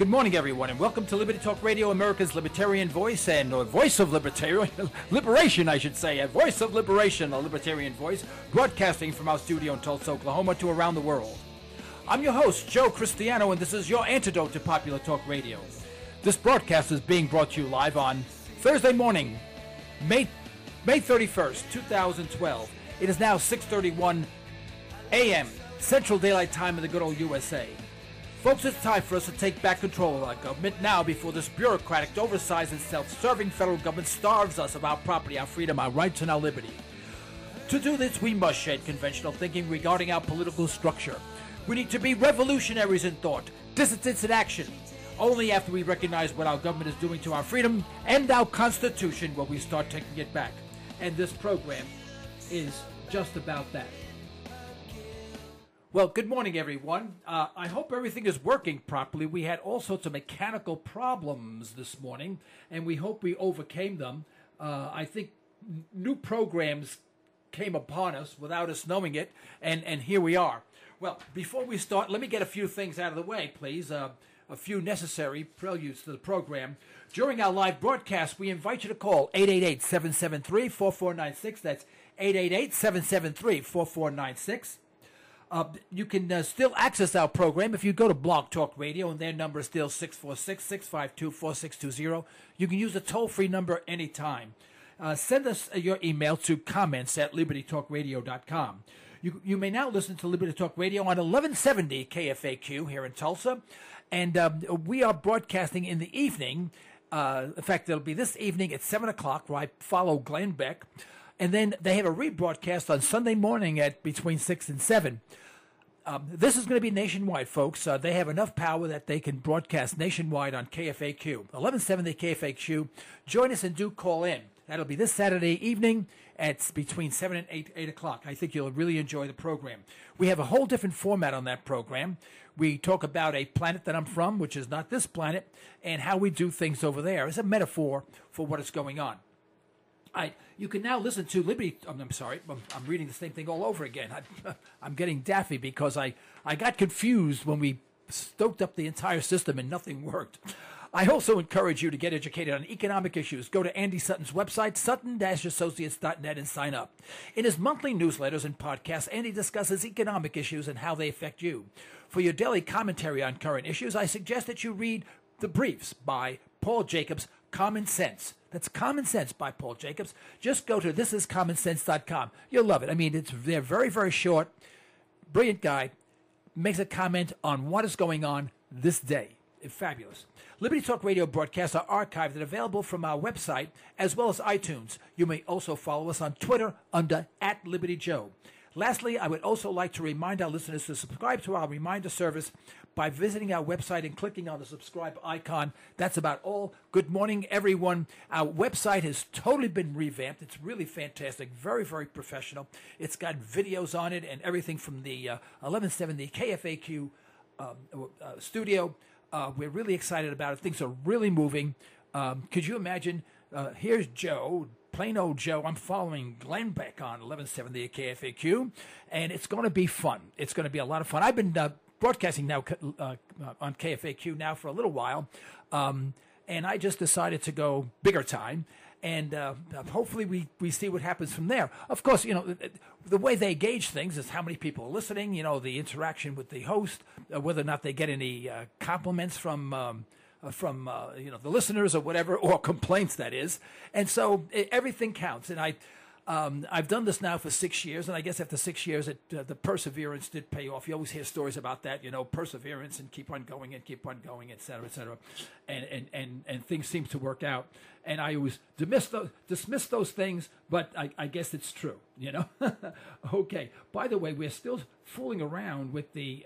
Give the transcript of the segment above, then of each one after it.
Good morning, everyone, and welcome to Liberty Talk Radio, America's libertarian voice, and voice of liberation, I should say, a voice of liberation, a libertarian voice, broadcasting from our studio in Tulsa, Oklahoma, to around the world. I'm your host, Joe Cristiano, and this is your antidote to popular talk radio. This broadcast is being brought to you live on Thursday morning, May 31st, 2012. It is now 6:31 a.m. Central Daylight Time in the good old USA. Folks, it's time for us to take back control of our government now before this bureaucratic, oversized, and self-serving federal government starves us of our property, our freedom, our rights, and our liberty. To do this, we must shed conventional thinking regarding our political structure. We need to be revolutionaries in thought, dissidents in action. Only after we recognize what our government is doing to our freedom and our Constitution will we start taking it back. And this program is just about that. Well, good morning, everyone. I hope everything is working properly. We had all sorts of mechanical problems this morning, and we hope we overcame them. I think new programs came upon us without us knowing it, and here we are. Well, before we start, let me get a few things out of the way, please. A few necessary preludes to the program. During our live broadcast, we invite you to call 888-773-4496. That's 888-773-4496. You can still access our program if you go to Blog Talk Radio, and their number is still 646-652-4620. You can use the toll-free number anytime. Send us your email to comments@libertytalkradio.com. You may now listen to Liberty Talk Radio on 1170 KFAQ here in Tulsa, and we are broadcasting in the evening. In fact, it'll be this evening at 7 o'clock, where I follow Glenn Beck. And then they have a rebroadcast on Sunday morning at between 6 and 7. This is going to be nationwide, folks. They have enough power that they can broadcast nationwide on KFAQ. 1170 KFAQ. Join us and do call in. That'll be this Saturday evening at between 7 and 8 o'clock. I think you'll really enjoy the program. We have a whole different format on that program. We talk about a planet that I'm from, which is not this planet, and how we do things over there. It's a metaphor for what is going on. You can now listen to Liberty. I'm sorry, I'm reading the same thing all over again. I'm getting daffy because I got confused when we stoked up the entire system and nothing worked. I also encourage you to get educated on economic issues. Go to Andy Sutton's website, sutton-associates.net, and sign up. In his monthly newsletters and podcasts, Andy discusses economic issues and how they affect you. For your daily commentary on current issues, I suggest that you read The Briefs by Paul Jacobs, Common Sense. That's Common Sense by Paul Jacobs. Just go to thisiscommonsense.com. You'll love it. I mean, they're very, very short. Brilliant guy. Makes a comment on what is going on this day. It's fabulous. Liberty Talk Radio broadcasts are archived and available from our website as well as iTunes. You may also follow us on Twitter under @LibertyJoe. Lastly, I would also like to remind our listeners to subscribe to our reminder service by visiting our website and clicking on the subscribe icon. That's about all. Good morning, everyone. Our website has totally been revamped. It's really fantastic, very, very professional. It's got videos on it and everything from the 1170 KFAQ studio. We're really excited about it. Things are really moving. Could you imagine? Here's Joe. Plain old Joe. I'm following Glenn Beck on 1170 KFAQ, and it's going to be fun. It's going to be a lot of fun. I've been broadcasting now on KFAQ now for a little while, and I just decided to go bigger time, and hopefully we see what happens from there. Of course, you know, the way they gauge things is how many people are listening, you know, the interaction with the host, whether or not they get any compliments from you know, the listeners or whatever, or complaints, that is. And so everything counts. And I've done this now for 6 years, and I guess after 6 years, the perseverance did pay off. You always hear stories about that, you know, perseverance and keep on going, et cetera, et cetera. And things seem to work out. And I always dismiss those things, but I guess it's true, you know. Okay. By the way, we're still fooling around with the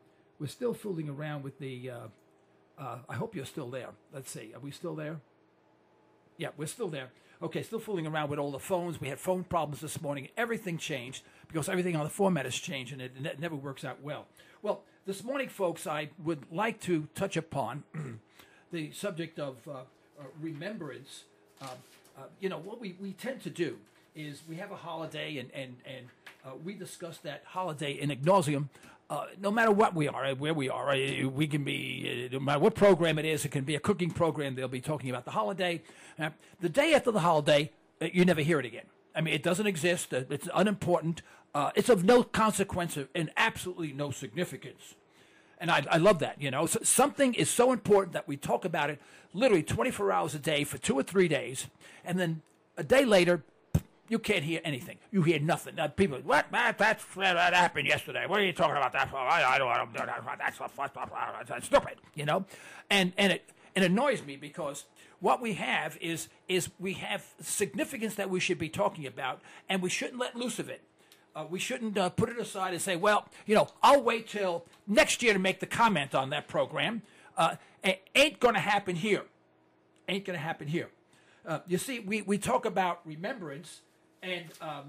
I hope you're still there. Let's see. Are we still there? Yeah, we're still there. Okay, still fooling around with all the phones. We had phone problems this morning. Everything changed because everything on the format has changed, and it never works out well. Well, this morning, folks, I would like to touch upon the subject of remembrance. You know, what we tend to do is we have a holiday, and we discuss that holiday in ad nauseum. No matter what we are, where we are, we can be, no matter what program it is, it can be a cooking program, they'll be talking about the holiday. The day after the holiday, you never hear it again. I mean, it doesn't exist. It's unimportant. It's of no consequence and absolutely no significance. And I love that, you know. So something is so important that we talk about it literally 24 hours a day for 2 or 3 days, and then a day later, you can't hear anything. You hear nothing. People, what? That happened yesterday. What are you talking about that for? I don't do that. That's stupid, you know? And it annoys me because what we have is we have significance that we should be talking about, and we shouldn't let loose of it. We shouldn't put it aside and say, well, you know, I'll wait till next year to make the comment on that program. Ain't going to happen here. Ain't going to happen here. You see, we talk about remembrance, and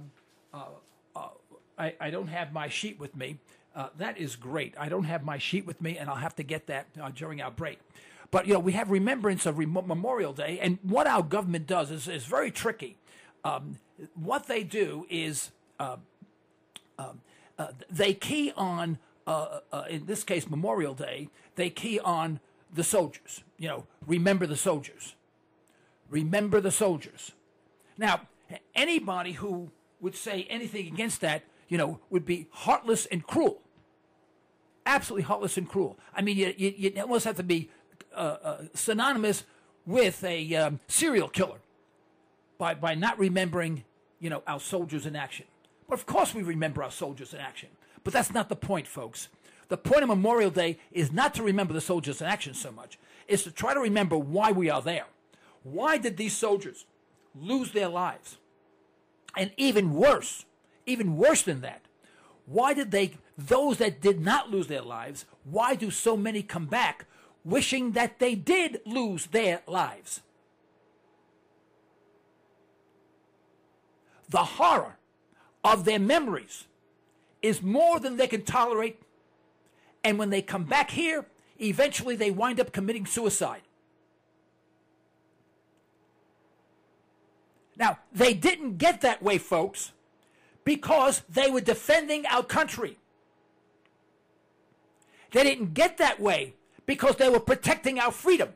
I don't have my sheet with me. That is great. I don't have my sheet with me, and I'll have to get that during our break. But, you know, we have remembrance of Memorial Day, and what our government does is very tricky. What they do is they key on, in this case, Memorial Day, they key on the soldiers. You know, remember the soldiers. Remember the soldiers. Now, anybody who would say anything against that, you know, would be heartless and cruel. Absolutely heartless and cruel. I mean, you almost have to be synonymous with a serial killer by not remembering, you know, our soldiers in action. But of course we remember our soldiers in action. But that's not the point, folks. The point of Memorial Day is not to remember the soldiers in action so much. It's to try to remember why we are there. Why did these soldiers lose their lives? And even worse than that, why did those that did not lose their lives, why do so many come back wishing that they did lose their lives? The horror of their memories is more than they can tolerate, and when they come back here, eventually they wind up committing suicide. Now, they didn't get that way, folks, because they were defending our country. They didn't get that way because they were protecting our freedom.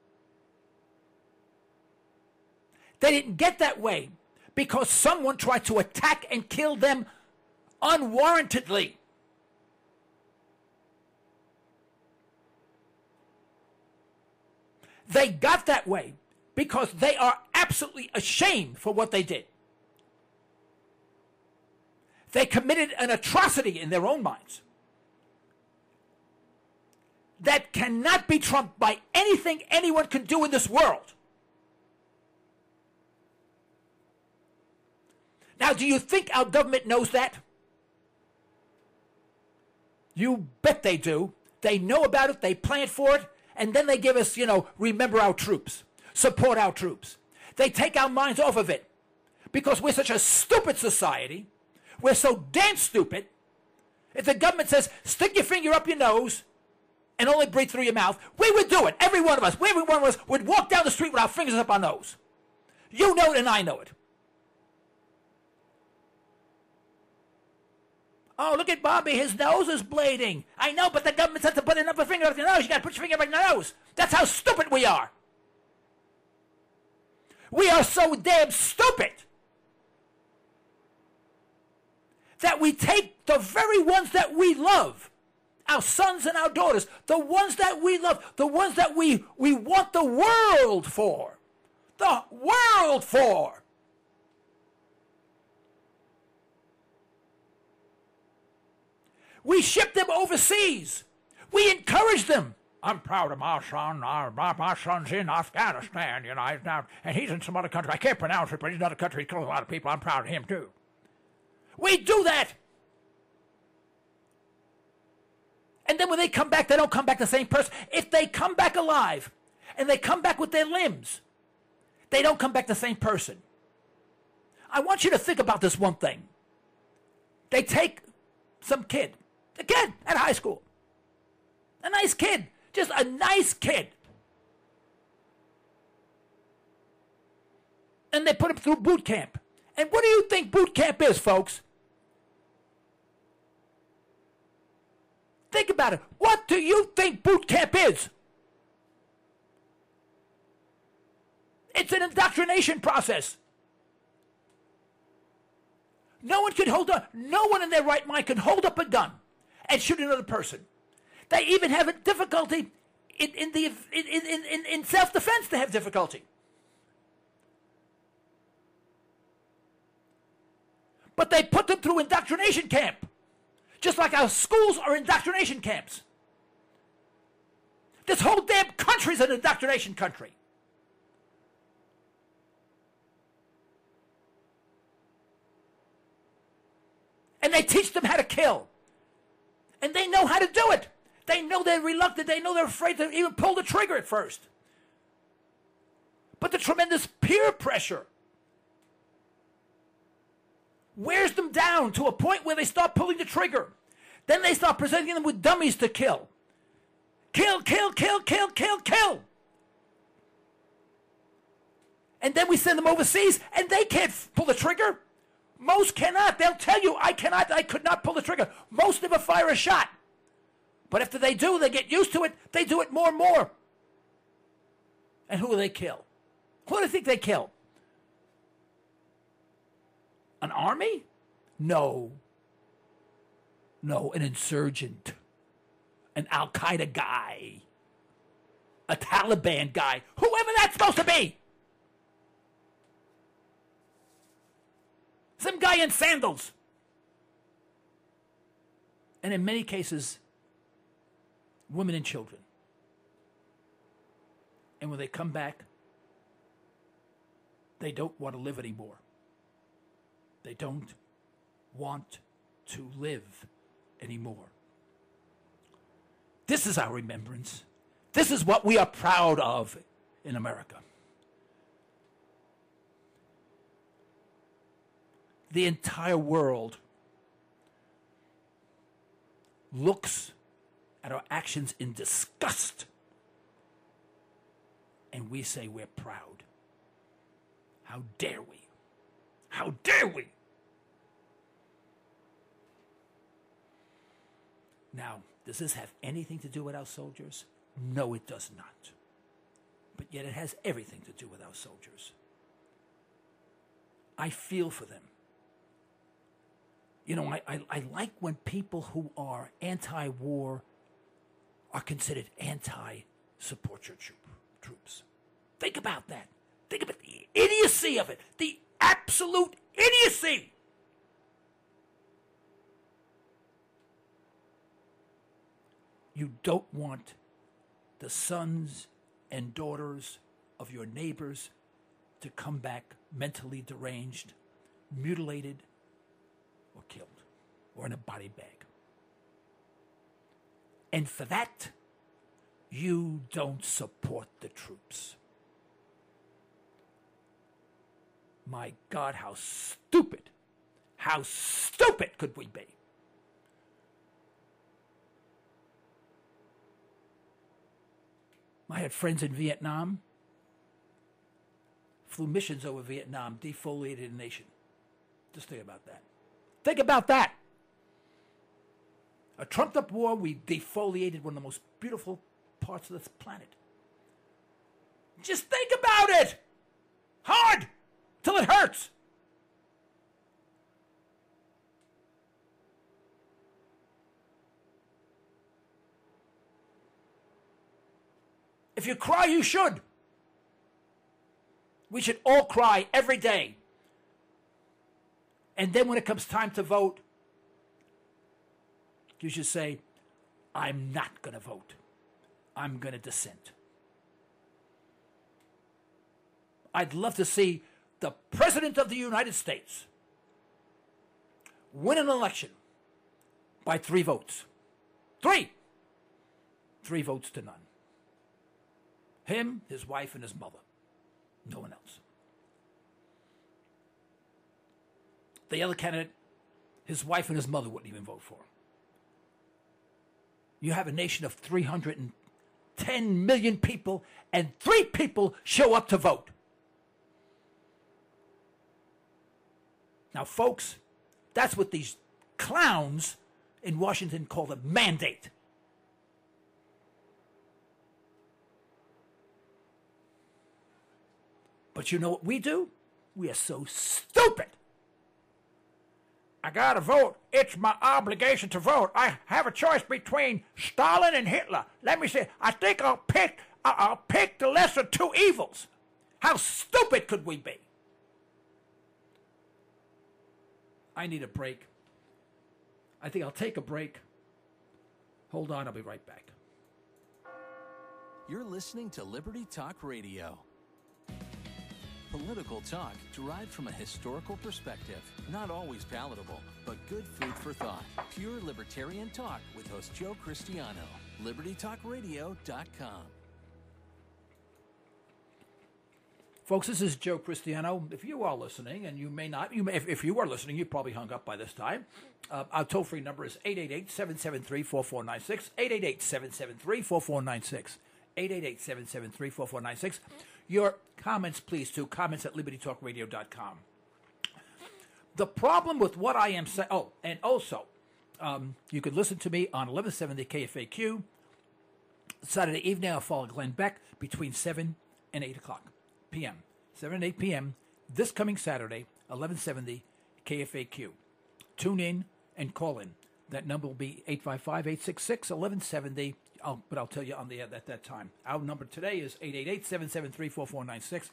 They didn't get that way because someone tried to attack and kill them unwarrantedly. They got that way because they are absolutely ashamed for what they did. They committed an atrocity in their own minds that cannot be trumped by anything anyone can do in this world. Now, do you think our government knows that? You bet they do. They know about it, they plan for it, and then they give us, you know, remember our troops, support our troops. They take our minds off of it because we're such a stupid society. We're so damn stupid. If the government says, stick your finger up your nose and only breathe through your mouth, we would do it. Every one of us. Every one of us would walk down the street with our fingers up our nose. You know it and I know it. Oh, look at Bobby. His nose is bleeding. I know, but the government said to put another finger up your nose. You got to put your finger up your nose. That's how stupid we are. We are so damn stupid that we take the very ones that we love, our sons and our daughters, the ones that we love, the ones that we want the world for. The world for. We ship them overseas. We encourage them. I'm proud of my son. My son's in Afghanistan, you know, and he's in some other country. I can't pronounce it, but he's in another country. He kills a lot of people. I'm proud of him, too. We do that. And then when they come back, they don't come back the same person. If they come back alive and they come back with their limbs, they don't come back the same person. I want you to think about this one thing. They take some kid, a kid at high school, a nice kid, just a nice kid, and they put him through boot camp, And what do you think boot camp is, folks? Think about it. What do you think boot camp is? It's an indoctrination process. No one could hold up. No one in their right mind can hold up a gun and shoot another person. They even have a difficulty in self-defense. They have difficulty. But they put them through indoctrination camp, just like our schools are indoctrination camps. This whole damn country's an indoctrination country. And they teach them how to kill. And they know how to do it. They know they're reluctant. They know they're afraid to even pull the trigger at first. But the tremendous peer pressure wears them down to a point where they start pulling the trigger. Then they start presenting them with dummies to kill. Kill, kill, kill, kill, kill, kill. And then we send them overseas and they can't pull the trigger. Most cannot. They'll tell you, I could not pull the trigger. Most never fire a shot. But after they do, they get used to it. They do it more and more. And who do they kill? Who do they think they kill? An army? No. No, an insurgent. An Al-Qaeda guy. A Taliban guy. Whoever that's supposed to be. Some guy in sandals. And in many cases, women and children. And when they come back, they don't want to live anymore. They don't want to live anymore. This is our remembrance. This is what we are proud of in America. The entire world looks at our actions in disgust. And we say we're proud. How dare we? How dare we? Now, does this have anything to do with our soldiers? No, it does not. But yet it has everything to do with our soldiers. I feel for them. You know, I like when people who are anti-war are considered anti-support your troops. Think about that. Think about the idiocy of it. The absolute idiocy. You don't want the sons and daughters of your neighbors to come back mentally deranged, mutilated, or killed, or in a body bag. And for that, you don't support the troops. My God, how stupid could we be? I had friends in Vietnam, flew missions over Vietnam, defoliated a nation. Just think about that. Think about that. A trumped-up war, we defoliated one of the most beautiful parts of this planet. Just think about it. Hard, till it hurts. If you cry, you should. We should all cry every day. And then when it comes time to vote, you should say, I'm not going to vote. I'm going to dissent. I'd love to see the President of the United States win an election by 3 votes. 3! 3 votes to none. Him, his wife, and his mother. No one else. The other candidate, his wife and his mother wouldn't even vote for him. You have a nation of 310 million people, and 3 people show up to vote. Now, folks, that's what these clowns in Washington call a mandate. But you know what we do? We are so stupid. I gotta vote. It's my obligation to vote. I have a choice between Stalin and Hitler. Let me see. I think I'll pick the lesser two evils. How stupid could we be? I need a break. I think I'll take a break. Hold on, I'll be right back. You're listening to Liberty Talk Radio. Political talk derived from a historical perspective. Not always palatable, but good food for thought. Pure libertarian talk with host Joe Cristiano. LibertyTalkRadio.com. Folks, this is Joe Cristiano. If you are listening, and you may not, if you are listening, you probably hung up by this time. Our toll-free number is 888-773-4496, 888-773-4496, 888-773-4496. Your comments, please, to comments@libertytalkradio.com. The problem with what I am saying, and also, you could listen to me on 1170 KFAQ. Saturday evening, I'll follow Glenn Beck between 7 and 8 o'clock p.m. 7 and 8 p.m. this coming Saturday, 1170 KFAQ. Tune in and call in. That number will be 855-866-1170. But I'll tell you on the air at that time. Our number today is 888-773-4496.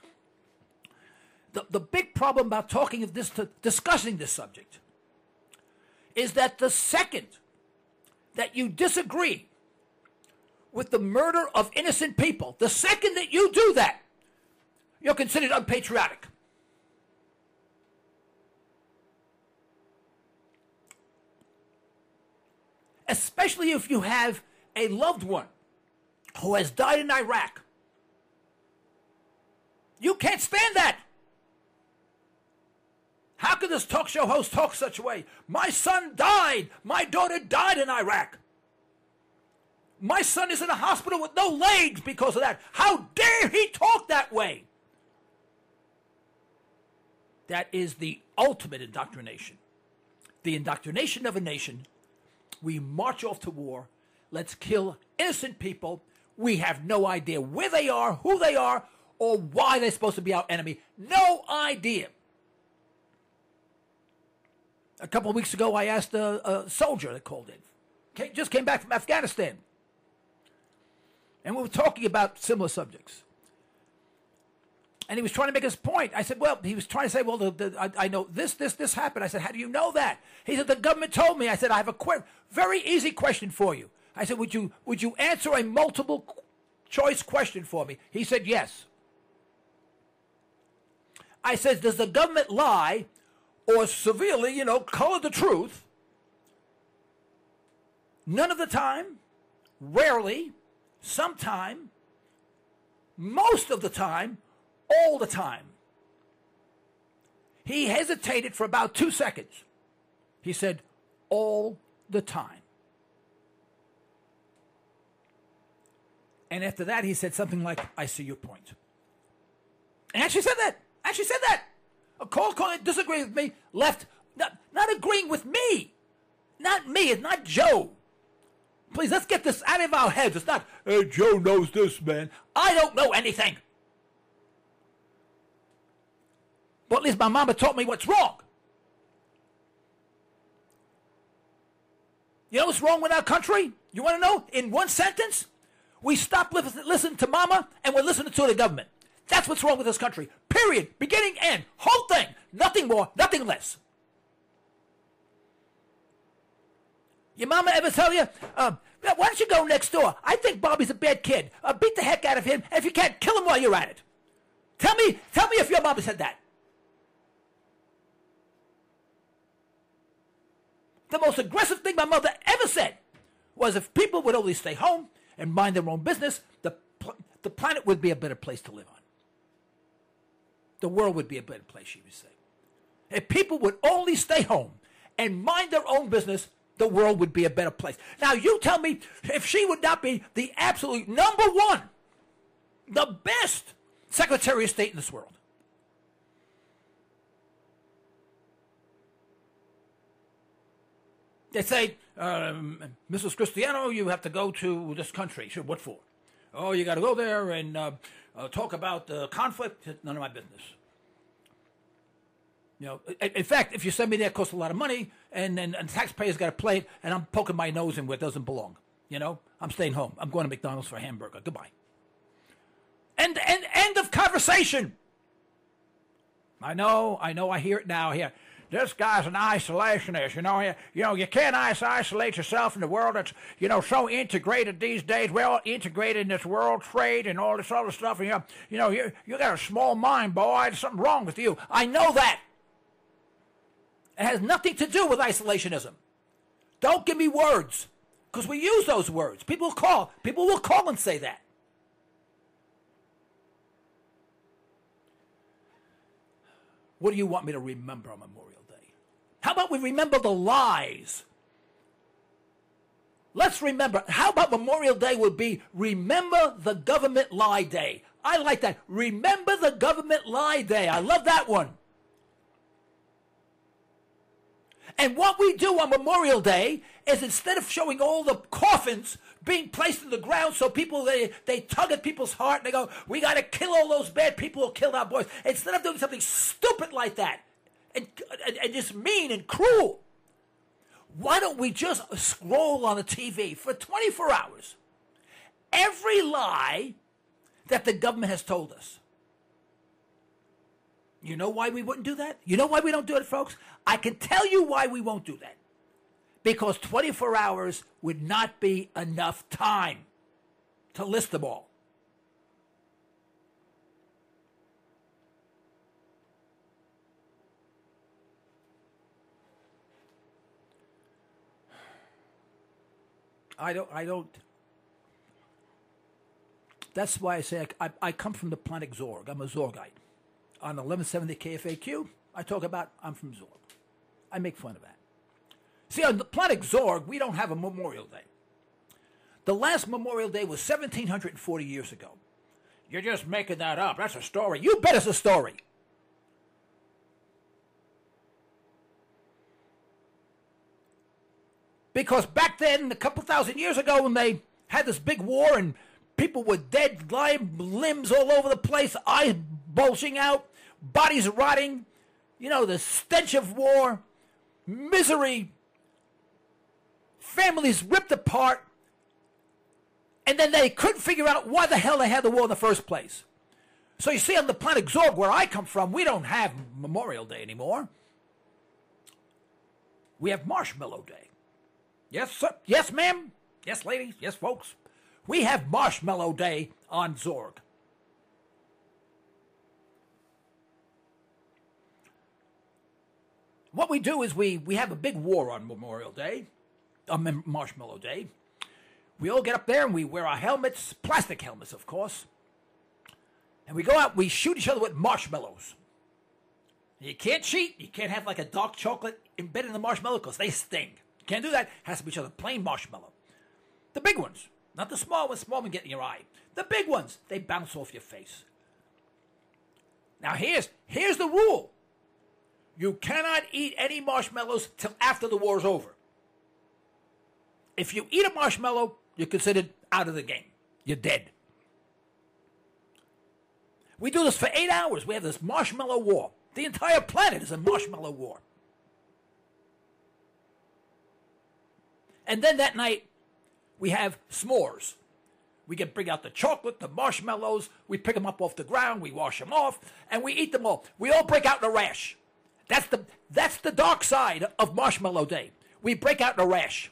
The big problem about discussing this subject is that the second that you disagree with the murder of innocent people, the second that you do that, you're considered unpatriotic. Especially if you have a loved one who has died in Iraq. You can't stand that. How could this talk show host talk such a way? My son died. My daughter died in Iraq. My son is in a hospital with no legs because of that. How dare he talk that way? That is the ultimate indoctrination. The indoctrination of a nation. We march off to war. Let's kill innocent people. We have no idea where they are, who they are, or why they're supposed to be our enemy. No idea. A couple of weeks ago, I asked a soldier that called in. Just came back from Afghanistan. And we were talking about similar subjects. And he was trying to make his point. I said, well, he was trying to say, well, I know this happened. I said, how do you know that? He said, the government told me. I said, I have a very easy question for you. I said, would you answer a multiple choice question for me? He said, yes. I said, does the government lie or severely, color the truth? None of the time, rarely, sometime, most of the time, all the time. He hesitated for about 2 seconds. He said, all the time. And after that, he said something like, I see your point. And actually said that. A call disagreeing with me, left, not agreeing with me. Not me, it's not Joe. Please, let's get this out of our heads. It's not, hey, Joe knows this, man. I don't know anything. But at least my mama taught me what's wrong. You know what's wrong with our country? You want to know? In one sentence, we stop listening to mama and we're listening to the government. That's what's wrong with this country. Period. Beginning, end. Whole thing. Nothing more, nothing less. Your mama ever tell you, why don't you go next door? I think Bobby's a bad kid. Beat the heck out of him, and if you can't, kill him while you're at it. Tell me if your mama said that. The most aggressive thing my mother ever said was if people would only stay home and mind their own business, the planet would be a better place to live on. The world would be a better place, she would say. If people would only stay home and mind their own business, the world would be a better place. Now, you tell me if she would not be the absolute number one, the best Secretary of State in this world. They say, Mrs. Cristiano, you have to go to this country. Sure, what for? Oh, you got to go there and talk about the conflict. None of my business. You know, in fact, if you send me there, it costs a lot of money, and taxpayers got to play it, and I'm poking my nose in where it doesn't belong. You know, I'm staying home. I'm going to McDonald's for a hamburger. Goodbye. End of conversation. I know, I hear it now here. This guy's an isolationist, you can't isolate yourself in the world that's, so integrated these days. We're all integrated in this world trade and all this other stuff. And, you got a small mind, boy. There's something wrong with you. I know that. It has nothing to do with isolationism. Don't give me words, because we use those words. People will call and say that. What do you want me to remember on Memorial Day? How about we remember the lies? Let's remember. How about Memorial Day would be Remember the Government Lie Day? I like that. Remember the Government Lie Day. I love that one. And what we do on Memorial Day is, instead of showing all the coffins being placed in the ground so people, they tug at people's heart and they go, we got to kill all those bad people who killed our boys. Instead of doing something stupid like that and just mean and cruel, why don't we just scroll on the TV for 24 hours every lie that the government has told us? You know why we wouldn't do that? You know why we don't do it, folks? I can tell you why we won't do that. Because 24 hours would not be enough time to list them all. I don't. That's why I say I come from the planet Zorg. I'm a Zorgite. On 1170 KFAQ, I talk about I'm from Zorg. I make fun of that. See, on the planet Zorg, we don't have a Memorial Day. The last Memorial Day was 1,740 years ago. You're just making that up. That's a story. You bet it's a story. Because back then, a couple thousand years ago, when they had this big war and people were dead, limbs all over the place, eyes bulging out, bodies rotting, the stench of war, misery, families ripped apart, and then they couldn't figure out why the hell they had the war in the first place. So you see, on the planet Zorg, where I come from, we don't have Memorial Day anymore. We have Marshmallow Day. Yes, sir. Yes, ma'am. Yes, ladies. Yes, folks. We have Marshmallow Day on Zorg. What we do is we have a big war on Memorial Day, on Marshmallow Day. We all get up there and we wear our helmets, plastic helmets, of course. And we go out, we shoot each other with marshmallows. You can't cheat. You can't have like a dark chocolate embedded in the marshmallow because they sting. You can't do that. It has to be each other plain marshmallow. The big ones, not the small ones. Small ones get in your eye. The big ones, they bounce off your face. Now here's the rule. You cannot eat any marshmallows till after the war's over. If you eat a marshmallow, you're considered out of the game. You're dead. We do this for 8 hours. We have this marshmallow war. The entire planet is a marshmallow war. And then that night, we have s'mores. We can bring out the chocolate, the marshmallows. We pick them up off the ground. We wash them off, and we eat them all. We all break out in a rash. That's the dark side of Marshmallow Day. We break out in a rash.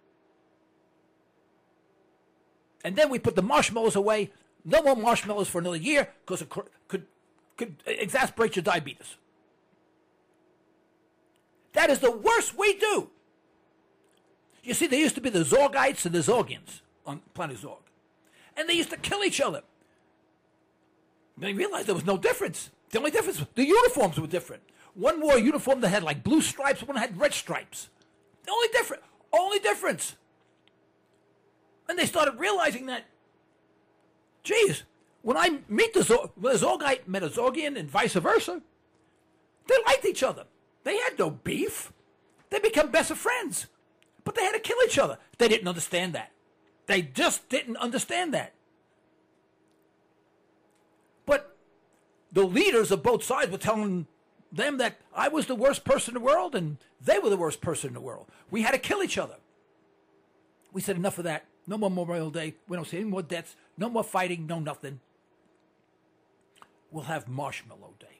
And then we put the marshmallows away. No more marshmallows for another year because it could exacerbate your diabetes. That is the worst we do. You see, there used to be the Zorgites and the Zorgians on planet Zorg. And they used to kill each other. They realized there was no difference. The only difference, the uniforms were different. One wore a uniform that had like blue stripes, one had red stripes. The only difference. And they started realizing that, geez, when I meet when a Zorgite met a Zorgian and vice versa, they liked each other. They had no beef. They become best of friends. But they had to kill each other. They didn't understand that. They just didn't understand that. But the leaders of both sides were telling them that I was the worst person in the world and they were the worst person in the world. We had to kill each other. We said enough of that. No more Memorial Day. We don't see any more deaths. No more fighting. No nothing. We'll have Marshmallow Day.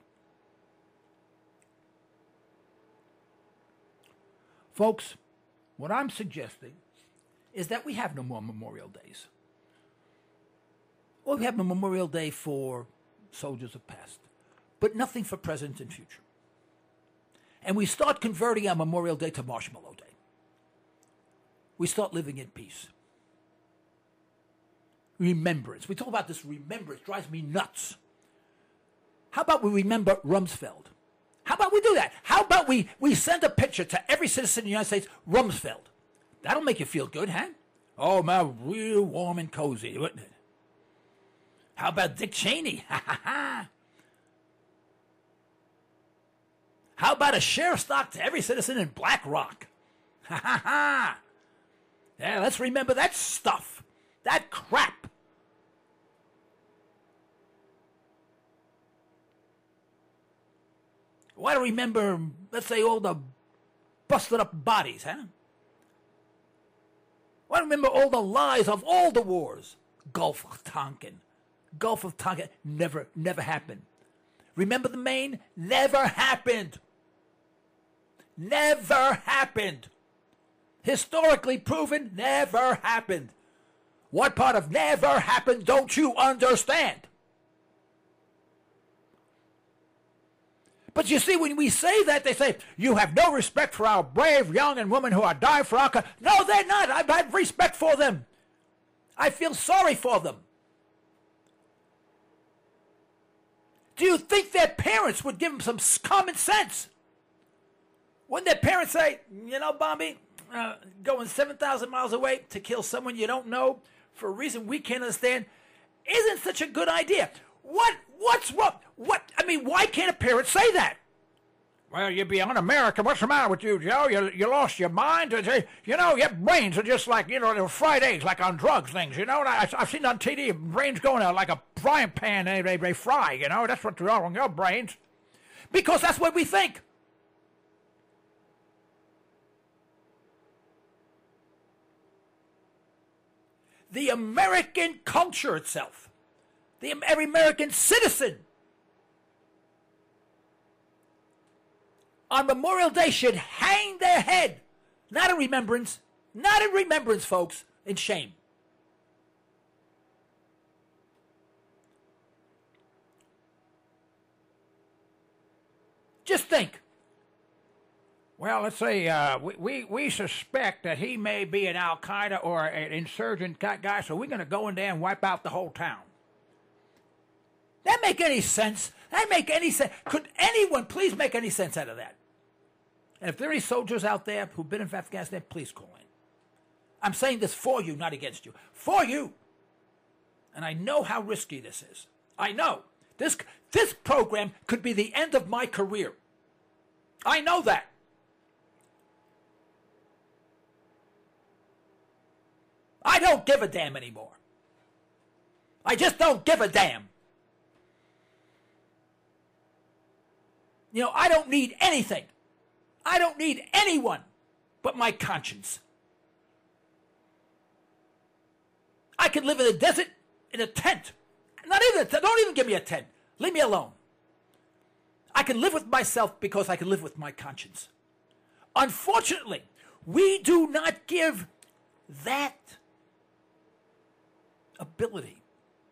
Folks, what I'm suggesting is that we have no more Memorial Days. Well, we have a Memorial Day for soldiers of past, but nothing for present and future. And we start converting our Memorial Day to Marshmallow Day. We start living in peace. Remembrance. We talk about this remembrance. It drives me nuts. How about we remember Rumsfeld? How about we do that? How about we send a picture to every citizen in the United States, Rumsfeld? That'll make you feel good, huh? Oh, man, real warm and cozy, wouldn't it? How about Dick Cheney? Ha, ha, ha. How about a share stock to every citizen in BlackRock? Ha, ha, ha. Yeah, let's remember that stuff. That crap. Why do we remember, let's say, all the busted up bodies, huh? Why do we remember all the lies of all the wars? Gulf of Tonkin. Gulf of Tonkin never happened. Remember the Maine? Never happened. Never happened. Historically proven, never happened. What part of never happened don't you understand? But you see, when we say that, they say, you have no respect for our brave young and women who are dying for our country. No, they're not. I have respect for them. I feel sorry for them. Do you think their parents would give them some common sense? Wouldn't their parents say, you know, Bobby, going 7,000 miles away to kill someone you don't know for a reason we can't understand isn't such a good idea? What's wrong? Why can't a parent say that? Well, you're beyond America. What's the matter with you, Joe? You lost your mind? You know, your brains are just like, they're fried eggs, like on drugs things, And I've seen on TV, brains going out like a frying pan, they fry, That's what they're on your brains. Because that's what we think. The American culture itself, every American citizen on Memorial Day should hang their head, not in remembrance, folks, in shame. Just think. Well, let's say we suspect that he may be an Al-Qaeda or an insurgent guy, so we're going to go in there and wipe out the whole town. That make any sense? Could anyone please make any sense out of that? And if there are any soldiers out there who've been in Afghanistan, please call in. I'm saying this for you, not against you. For you. And I know how risky this is. I know. This program could be the end of my career. I know that. I don't give a damn anymore. I just don't give a damn. I don't need anything. I don't need anyone but my conscience. I can live in the desert in a tent. Don't even give me a tent. Leave me alone. I can live with myself because I can live with my conscience. Unfortunately, we do not give that ability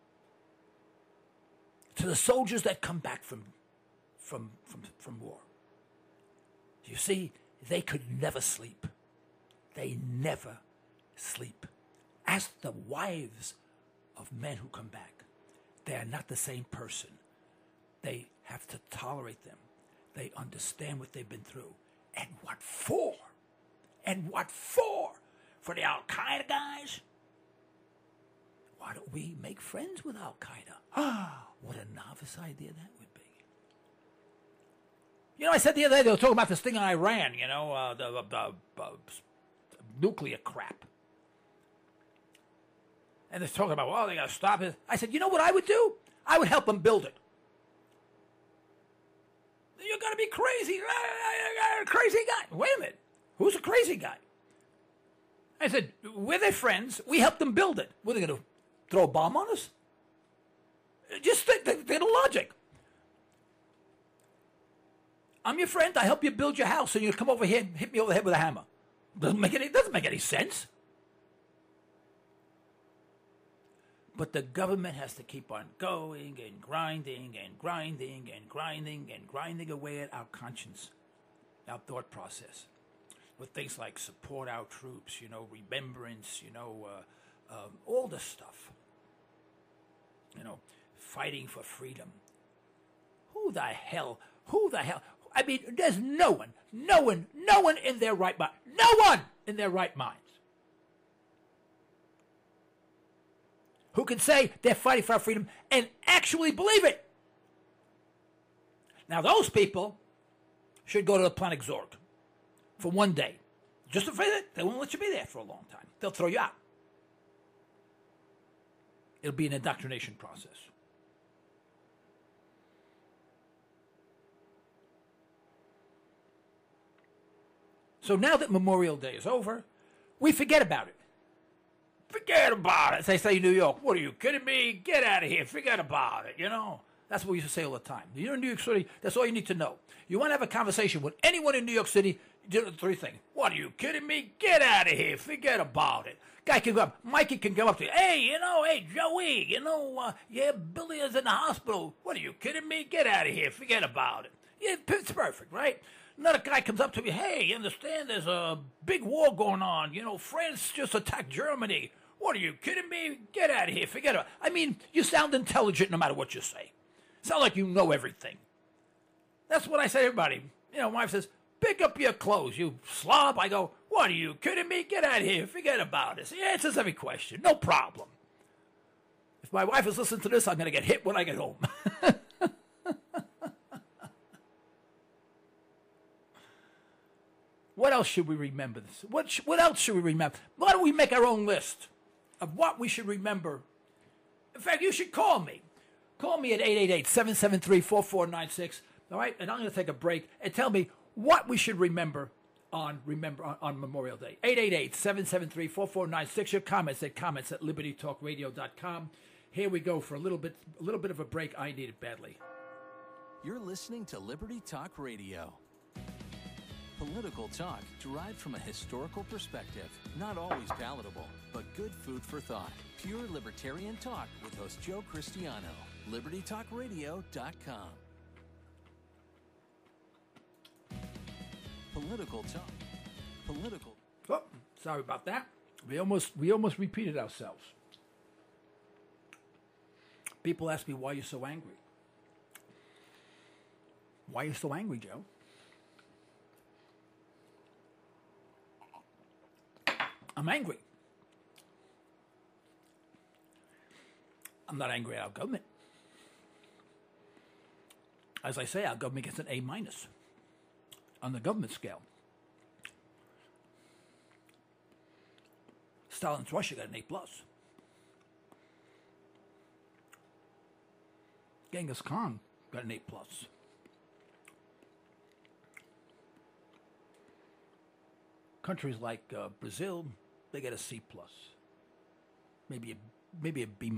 to the soldiers that come back from war. You see, they could never sleep. They never sleep. Ask the wives of men who come back. They are not the same person. They have to tolerate them. They understand what they've been through. And what for? And what for? For the Al-Qaeda guys? Why don't we make friends with Al-Qaeda? What a novice idea that would be. I said the other day they were talking about this thing in Iran, the nuclear crap. And they're talking about, well, they got to stop it. I said, you know what I would do? I would help them build it. You're going to be crazy. Crazy guy. Wait a minute. Who's a crazy guy? I said, we're their friends. We helped them build it. What, are they going to throw a bomb on us? Just think the logic. I'm your friend. I help you build your house, and you come over here and hit me over the head with a hammer. Doesn't make any sense. But the government has to keep on going and grinding and grinding and grinding and grinding away at our conscience, our thought process, with things like support our troops, remembrance, all this stuff. Fighting for freedom. Who the hell? I mean, there's no one in their right mind. No one in their right minds who can say they're fighting for our freedom and actually believe it. Now, those people should go to the Planet Zorg for one day. Just afraid that they won't let you be there for a long time. They'll throw you out. It'll be an indoctrination process. So now that Memorial Day is over, we forget about it. Forget about it. As they say in New York, what are you kidding me? Get out of here. Forget about it, That's what we used to say all the time. You're in New York City, that's all you need to know. You want to have a conversation with anyone in New York City, do the three things. What are you kidding me? Get out of here. Forget about it. Guy can go up. Mikey can come up to you. Hey, hey, Joey, Billy is in the hospital. What are you kidding me? Get out of here. Forget about it. Yeah, it's perfect, right? Another guy comes up to me. Hey, you understand there's a big war going on. France just attacked Germany. What are you kidding me? Get out of here. Forget about it. I mean, you sound intelligent no matter what you say. Sound like you know everything. That's what I say to everybody. My wife says, pick up your clothes, you slob. I go, what are you kidding me? Get out of here. Forget about it. She answers every question. No problem. If my wife is listening to this, I'm going to get hit when I get home. What else should we remember? What else should we remember? Why don't we make our own list of what we should remember? In fact, you should call me. Call me at 888-773-4496. All right? And I'm going to take a break and tell me what we should remember on Memorial Day. 888-773-4496. Your comments at libertytalkradio.com. Here we go for a little bit of a break. I need it badly. You're listening to Liberty Talk Radio. Political talk derived from a historical perspective. Not always palatable, but good food for thought. Pure libertarian talk with host Joe Cristiano. LibertyTalkRadio.com. Political talk. Oh, sorry about that. We almost repeated ourselves. People ask me, why you're so angry? Why are you so angry, Joe? I'm angry. I'm not angry at our government. As I say, our government gets an A- on the government scale. Stalin's Russia got an A+. Genghis Khan got an A+. Countries like Brazil, they get a C+, maybe a B-.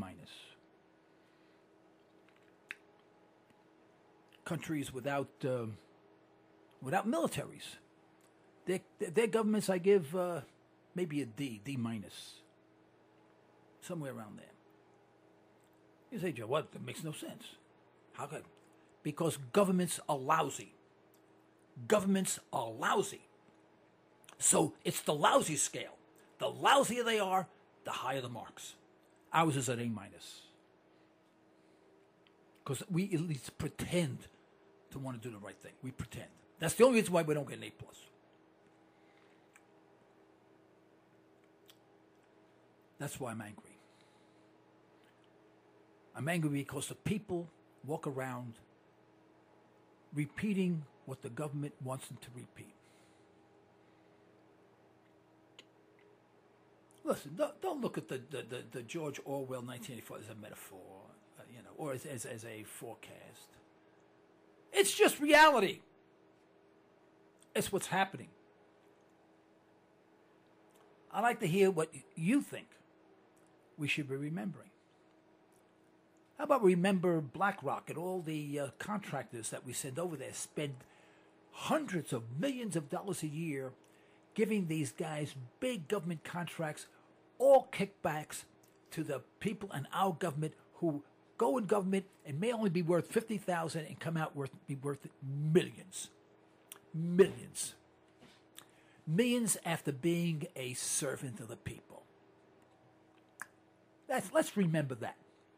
Countries without militaries, their governments I give maybe a D-, somewhere around there. You say, Joe, what? That makes no sense. How could? Because governments are lousy. So it's the lousy scale. The lousier they are, the higher the marks. Ours is at A-. Because we at least pretend to want to do the right thing. We pretend. That's the only reason why we don't get an A+. That's why I'm angry. I'm angry because the people walk around repeating what the government wants them to repeat. listen, don't look at the George Orwell 1984 as a metaphor, or as a forecast. It's just reality. It's what's happening. I'd like to hear what you think we should be remembering. How about remember BlackRock and all the contractors that we send over there spend hundreds of millions of dollars a year giving these guys big government contracts, all kickbacks to the people in our government who go in government and may only be worth $50,000 and come out be worth millions. Millions. Millions after being a servant of the people. Let's remember that.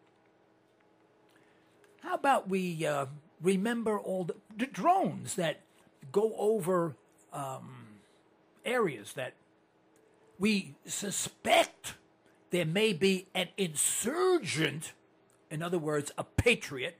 How about we remember all the drones that go over areas that we suspect there may be an insurgent, in other words, a patriot,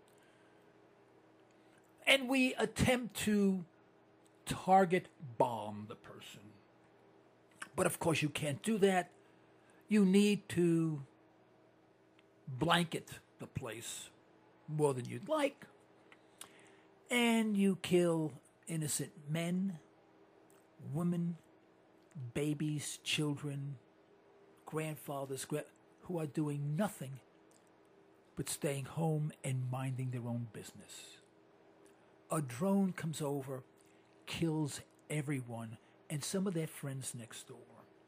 and we attempt to target bomb the person. But of course you can't do that. You need to blanket the place more than you'd like, and you kill innocent men, women, babies, children, grandfathers who are doing nothing but staying home and minding their own business. A drone comes over, kills everyone and some of their friends next door.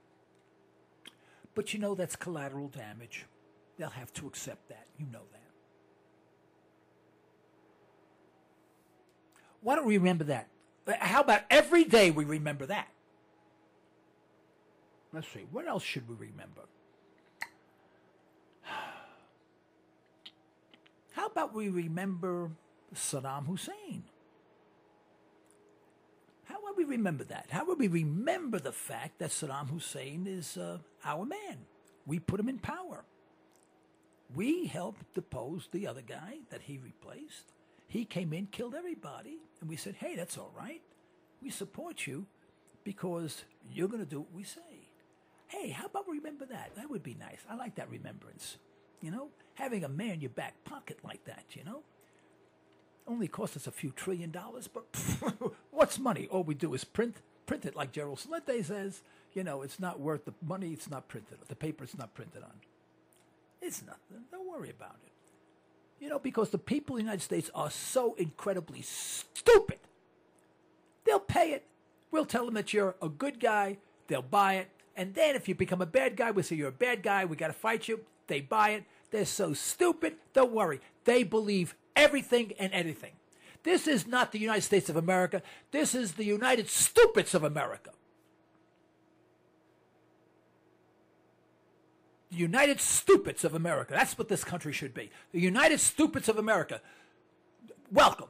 But that's collateral damage. They'll have to accept that. You know that. Why don't we remember that? How about every day we remember that? Let's see. What else should we remember? How about we remember Saddam Hussein? How would we remember that? How would we remember the fact that Saddam Hussein is our man? We put him in power. We helped depose the other guy that he replaced. He came in, killed everybody, and we said, hey, that's all right. We support you because you're going to do what we say. Hey, how about we remember that? That would be nice. I like that remembrance. Having a man in your back pocket like that, only cost us a few $1 trillion, but what's money? All we do is print it like Gerald Celente says. It's not worth the money. It's not printed. The paper it's not printed on. It's nothing. Don't worry about it. Because the people in the United States are so incredibly stupid. They'll pay it. We'll tell them that you're a good guy. They'll buy it. And then if you become a bad guy, we'll say you're a bad guy. We got to fight you. They buy it. They're so stupid. Don't worry. They believe everything and anything. This is not the United States of America. This is the United Stupids of America. The United Stupids of America. That's what this country should be. The United Stupids of America. Welcome.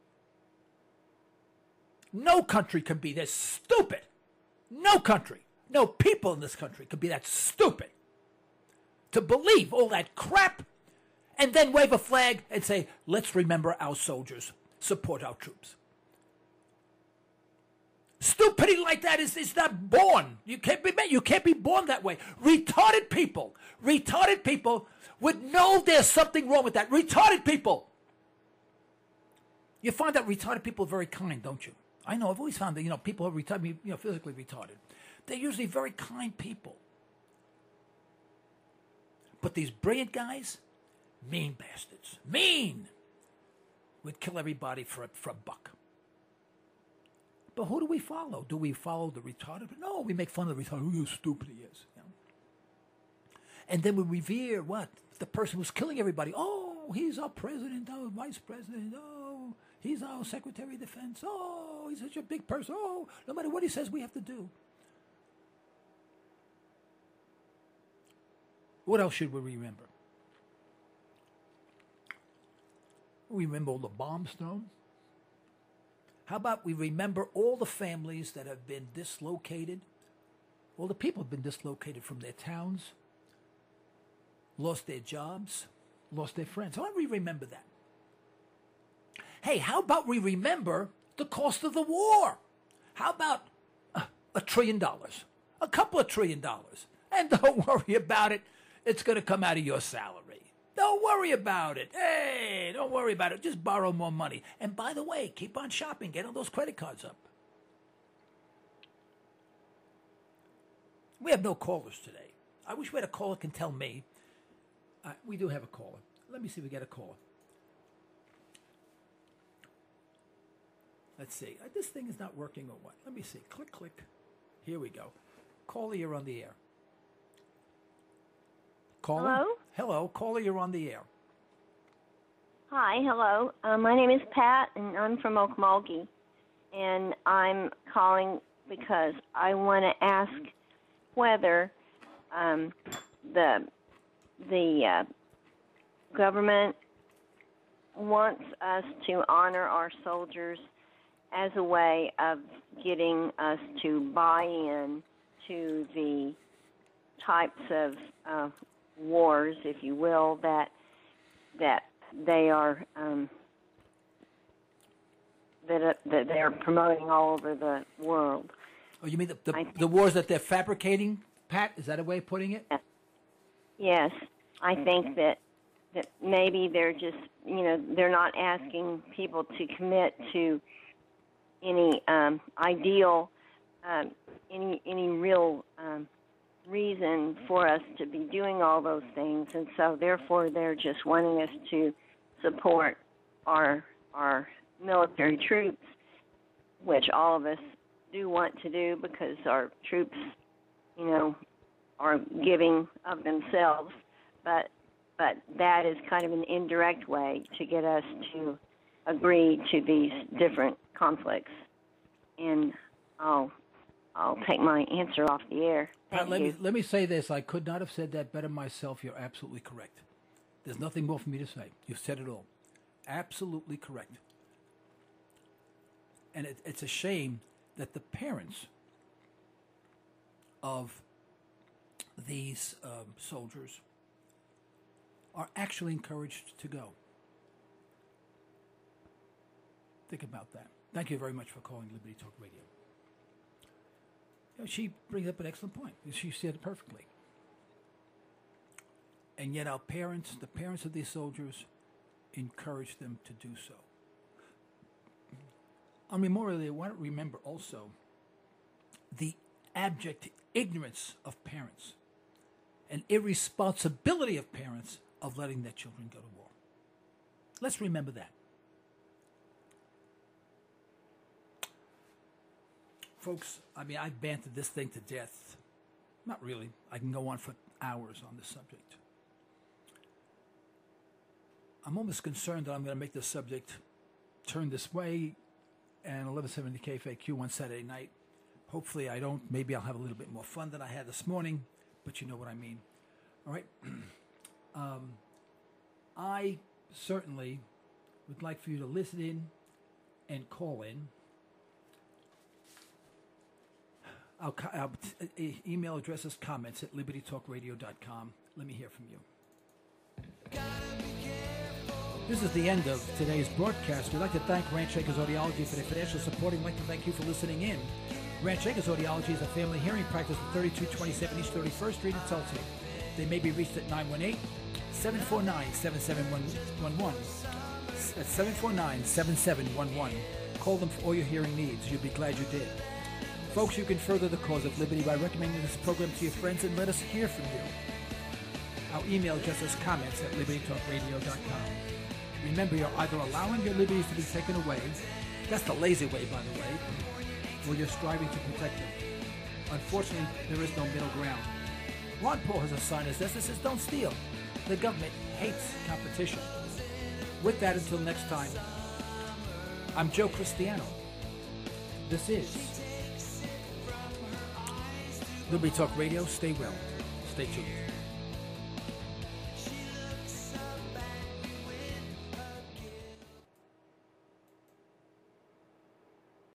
No country can be this stupid. No country. No people in this country could be that stupid to believe all that crap and then wave a flag and say, let's remember our soldiers, support our troops. Stupidity like that is not born. You can't be born that way. Retarded people would know there's something wrong with that. Retarded people. You find that retarded people are very kind, don't you? I know. I've always found that people who are retarded, physically retarded, they're usually very kind people. But these brilliant guys, mean bastards, mean, would kill everybody for a buck. But who do we follow? Do we follow the retarded? No, we make fun of the retarded. Oh, how stupid he is. And then we revere what? The person who's killing everybody. Oh, he's our president, our vice president. Oh, he's our secretary of defense. Oh, he's such a big person. Oh, no matter what he says, we have to do. What else should we remember? We remember all the bombs thrown. How about we remember all the families that have been dislocated? All the people have been dislocated from their towns, lost their jobs, lost their friends. How about we remember that? Hey, how about we remember the cost of the war? How about $1 trillion? A couple of $1 trillion? And don't worry about it. It's going to come out of your salary. Don't worry about it. Hey, don't worry about it. Just borrow more money. And by the way, keep on shopping. Get all those credit cards up. We have no callers today. I wish we had a caller can tell me. We do have a caller. Let me see if we get a caller. Let's see. This thing is not working or what? Let me see. Click, click. Here we go. Caller, you're on the air. Caller? Hello? Hello. Caller, you're on the air. Hi, hello. My name is Pat, and I'm from Okmulgee. And I'm calling because I want to ask whether the government wants us to honor our soldiers as a way of getting us to buy in to the types of wars, if you will, that they are that they are promoting all over the world. Oh, you mean the wars that they're fabricating, Pat? Is that a way of putting it? Yes, I think that maybe they're just, they're not asking people to commit to any ideal, any real reason for us to be doing all those things, and so therefore they're just wanting us to support our military troops, which all of us do want to do because our troops, are giving of themselves, but that is kind of an indirect way to get us to agree to these different conflicts. And I'll take my answer off the air. Thank you. Let me say this. I could not have said that better myself. You're absolutely correct. There's nothing more for me to say. You've said it all. Absolutely correct. And it's a shame that the parents of these soldiers are actually encouraged to go. Think about that. Thank you very much for calling Liberty Talk Radio. She brings up an excellent point. She said it perfectly. And yet our parents, the parents of these soldiers, encourage them to do so. On Memorial Day, I want to remember also the abject ignorance of parents and irresponsibility of parents of letting their children go to war. Let's remember that. Folks, I've bantered this thing to death. Not really. I can go on for hours on this subject. I'm almost concerned that I'm going to make this subject turn this way and 1170 KFAQ on Saturday night. Hopefully I don't. Maybe I'll have a little bit more fun than I had this morning, but you know what I mean. All right. I certainly would like for you to listen in and call in. Our email address is comments@libertytalkradio.com. Let me hear from you. This is the end of today's broadcast. We'd like to thank Ranch Acres Audiology for their financial support. We'd like to thank you for listening in. Ranch Acres Audiology is a family hearing practice at 3227 East 31st Street in Tulsa. They may be reached at 918-749-7711. That's 749-7711. Call them for all your hearing needs. You'll be glad you did. Folks, you can further the cause of liberty by recommending this program to your friends and let us hear from you. Our email address is comments@libertytalkradio.com. Remember, you're either allowing your liberties to be taken away, that's the lazy way, by the way, or you're striving to protect them. Unfortunately, there is no middle ground. Ron Paul has a sign as this that says, "Don't steal." The government hates competition. With that, until next time, I'm Joe Cristiano. This is Liberty Talk Radio. Stay well. Stay tuned.